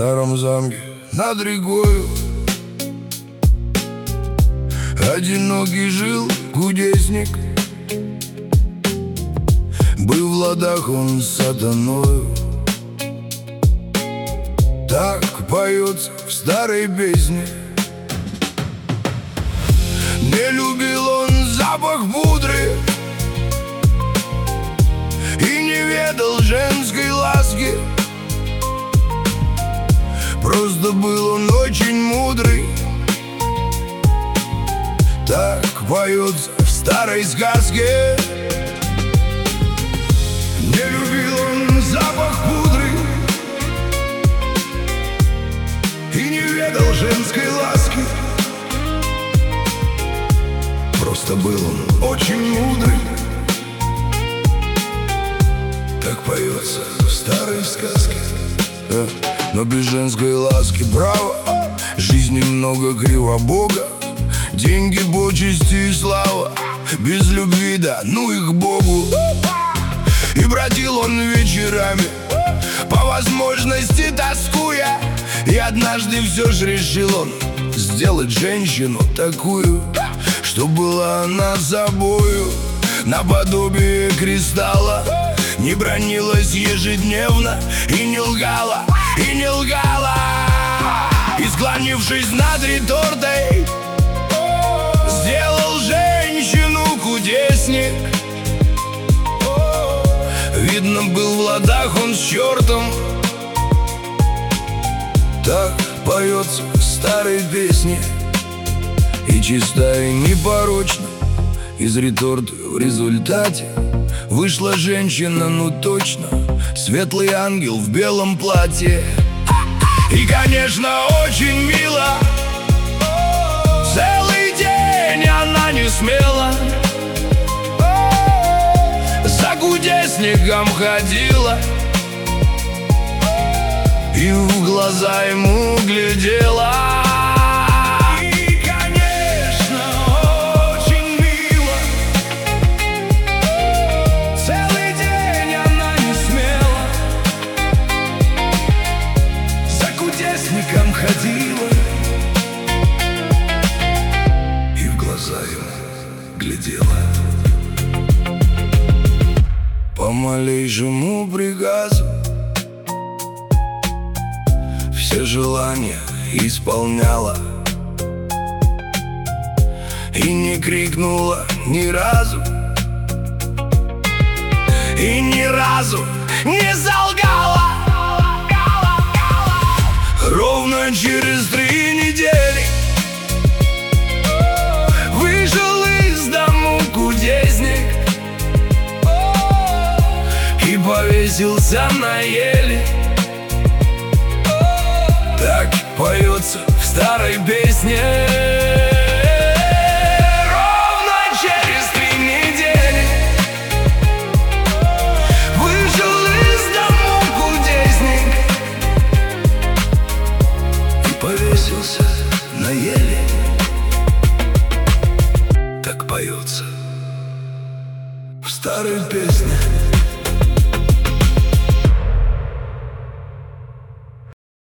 старом замке над рекою одинокий жил кудесник. Был в ладах он с сатаною. Так поется в старой песне. Не любил он запах пудры и не ведал женской ласки. Просто был он очень мудрый. Так поется в старой сказке. Не любил он запах пудры и не ведал женской ласки. Просто был он очень мудрый. Так поется в старой сказке. Но без женской ласки, браво, жизни много кривобога. Деньги, почести и слава, без любви, да ну их Богу. И бродил он вечерами, по возможности тоскуя. И однажды все же решил он сделать женщину такую, что была она собою наподобие кристалла. Не бранилась ежедневно и не лгала, и не лгала. И склонившись над ретортой, сделал женщину кудесник. Видно, был в ладах он с чертом. Так поется в старой песне. И чистая, и непорочна. Из реторты в результате вышла женщина, ну точно, светлый ангел в белом платье. И, конечно, очень мило. Целый день она не смела, за кудесником ходила и в глаза ему глядела. И, конечно, очень мило. Целый день она не смела, за кудесником ходила и в глаза ему глядела. По малейшему приказу все желания исполняла и не крикнула ни разу, и ни разу не солгала. Ровно через 3 недели вышел из дому кудесник и повесился на еле. Так поется в старой песне. Ровно через 3 недели вышел из дому кудесник и повесился на еле. Так поется в старой песне.